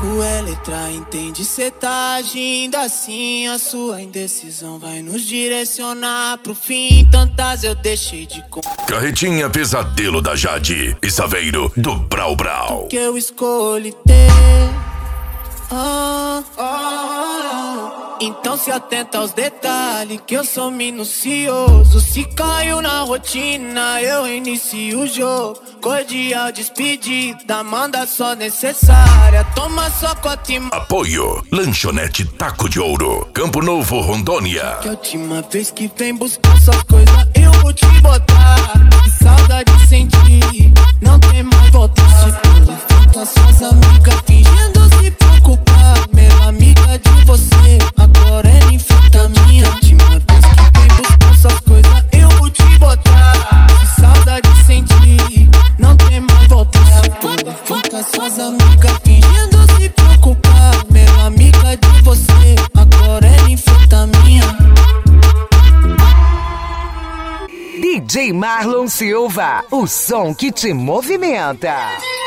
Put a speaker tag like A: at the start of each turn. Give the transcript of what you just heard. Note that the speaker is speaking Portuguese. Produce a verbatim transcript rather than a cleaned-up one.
A: comigo é letra, entende? Cê tá agindo assim, a sua indecisão vai nos direcionar pro fim. Tantas eu deixei de com...
B: Carretinha Pesadelo da Jade e Saveiro do Brau Brau.
A: Que eu escolhi ter. Ah, ah, ah. Então se atenta aos detalhes, que eu sou minucioso. Se caiu na rotina, eu inicio o jogo. Cordial despedida, manda só necessária. Toma só cota e...
B: Apoio Lanchonete Taco de Ouro, Campo Novo, Rondônia.
A: Que a última vez que vem buscar suas coisas, eu vou te botar. Que saudade sentir, não tem mais volta. Se tu fica suas amigas fingindo se preocupar, minha amiga de você, agora é ninfetaminha. A última vez que vem buscar suas coisas, eu vou te botar. Que saudade sentir, não tem mais volta. Se tu fica suas amigas fingindo se preocupar, minha amiga de você, agora é ninfetaminha.
C: D J Marlon Silva, o som que te movimenta.